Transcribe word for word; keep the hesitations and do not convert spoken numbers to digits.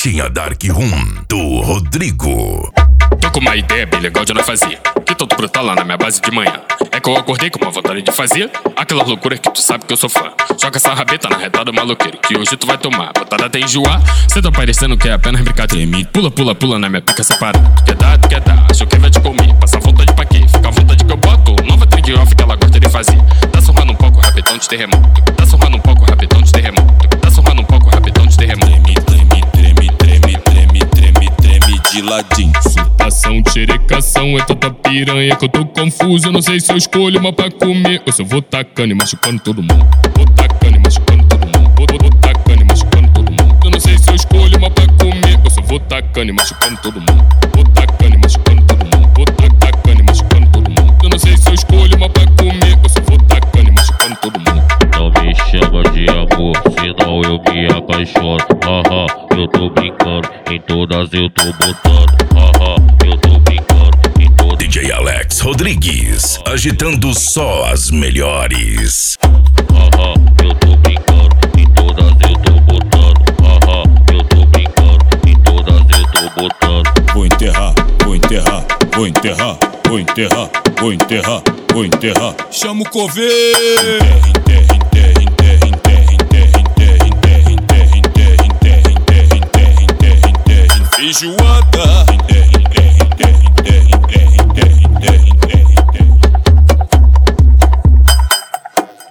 Festinha Dark Room do Rodrigo. Tô com uma ideia bem legal de não fazer, que tô brotar lá na minha base de manhã. É que eu acordei com uma vontade de fazer aquela loucura que tu sabe que eu sou fã. Joga essa rabeta na retada maloqueiro, que hoje tu vai tomar botada até enjoar. Cê tá parecendo que é apenas brincadeira. Pula, pula, pula na minha pica separada. Tu quer dar, tu quer dar, achou que vai te comer. Passa vontade pra quê? Fica a vontade que eu boto. Nova trend off que ela gosta de fazer. Tá surrando um pouco, rabetão de terremoto. Tá surrando um pouco, rabetão de terremoto. Tá surrando um pouco, rabetão de terremoto. Treme, treme, treme, treme, treme, treme de ladinho. Supação, xerecação, é tanta piranha que eu tô confuso. Eu não sei se eu escolho uma pra comer ou se eu vou tacando e machucando todo mundo. Vou tacando e machucando todo mundo. Vou, vou, vou tacando e machucando todo mundo. Eu não sei se eu escolho uma pra comer ou se eu vou tacando e machucando todo mundo. Vou tacando e machucando todo mundo. Vou tacando e machucando todo mundo. Eu não sei se eu escolho uma pra comer ou se eu vou tacando e machucando todo mundo. Não me chama de amor, senão eu me apaixono. Haha, eu tô brincando, em todas eu tô botando. Haha, eu tô brincando, em todas. D J Alex Rodrigues, agitando só as melhores. Haha, eu tô brincando, em todas eu tô botando. Haha, eu tô brincando, em todas eu tô botando. Vou enterrar, vou enterrar, vou enterrar, vou enterrar, vou enterrar, vou enterrar. Chama o coveiro. Enterra, enterra, enterra,